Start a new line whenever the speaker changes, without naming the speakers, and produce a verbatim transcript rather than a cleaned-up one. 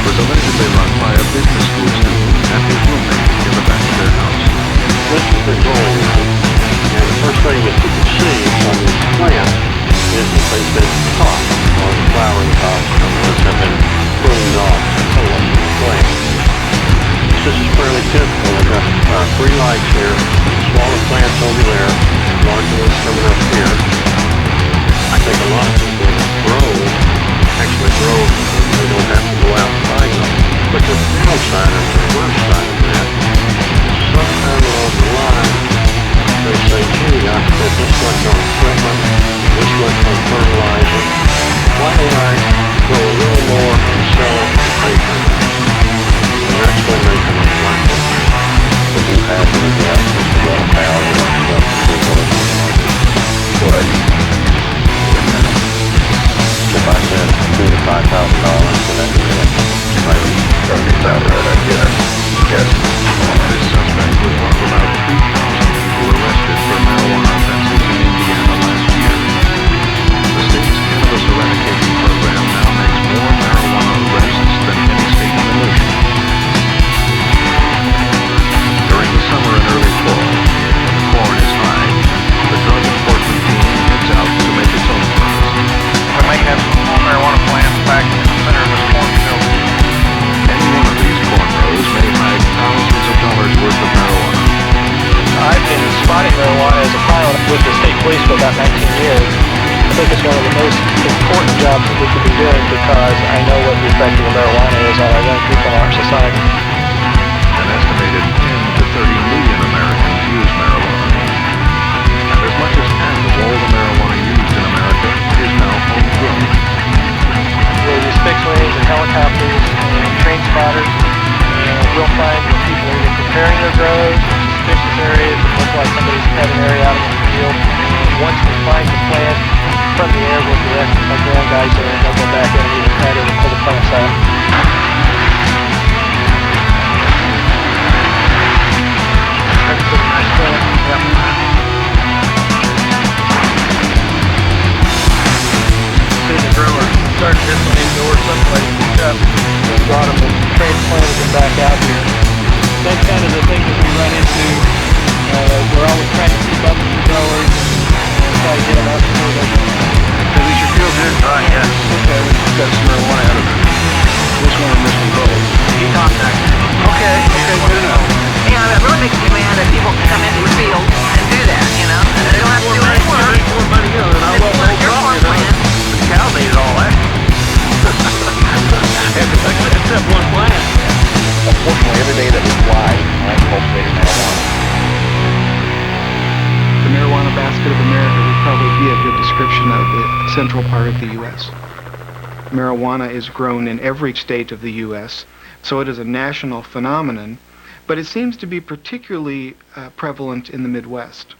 was allegedly run by a business school student and his roommate in the back of their house.
This is the growing room. And the first thing that you can see from these plants is that they've been topped, or the flowering tops of this have been pruned off totally from the plant. This is fairly typical. We've got uh, three lights here, smaller plants over there, larger ones coming up here. I think a lot of people grow, actually grow, they don't have to go out and buy them. But the downside or the worst side of that, sometime along the line, they say, gee, I spent this much on equipment, this much on fertilizer. Why don't I grow a little more and sell it for paper? And that's when they come up like this.
Would you have any guess as to what power you want to go to? Would. If I said two to five thousand dollars for that deal, maybe thirty thousand, I guess. Yes.
This suspect was one of about three thousand people arrested for marijuana offenses in Indiana last year. The state's cannabis eradication program now makes more marijuana arrests than any state in the nation. During the summer and early fall, when the corn is high, the drug enforcement team heads out to make its own runs.
We may have some more marijuana plants back in the center of this cornfield.
Any one of these corn rows may hide thousands of dollars worth of marijuana.
I've been spotting marijuana as a pilot with the state police for about nineteen years. I think it's one of the most important jobs that we could be doing because I know what the effect of marijuana is on our young people in our society.
An estimated ten to thirty million Americans use marijuana. And as much as half of all the marijuana used in America is now homegrown.
We'll use fixed wings and helicopters and train spotters. And we'll find when people are either preparing their grows in suspicious areas that look like somebody's cut an area out in the field. Once we find the plant from the air, we'll direct our drone guys there and they'll go back in and either cut it or pull the plants out. That's a pretty nice plant. Yep. See the grower start this one indoors someplace picked up. We brought them and transplanted them back out here. That's kind of the thing that we run into. Uh, we're always trying to keep up with the growers and try to get them up so they can.
At least your field's in dry, yes. Okay, we just got some marijuana out of it. This one and this one both.
He contacted me.
Okay, okay, good enough.
You know, it really makes me mad that people can come into the field and do that, you know? They don't have to do any work.
More money, you know, than I
It's
love the
work
whole
your
crop,
farm
you know.
land.
The cows ate all that. Except one plant.
Unfortunately, every day that we fly, I'm cultivating marijuana.
The marijuana basket of America would probably be a good description of the central part of the U S Marijuana is grown in every state of the U S, so it is a national phenomenon, but it seems to be particularly uh, prevalent in the Midwest.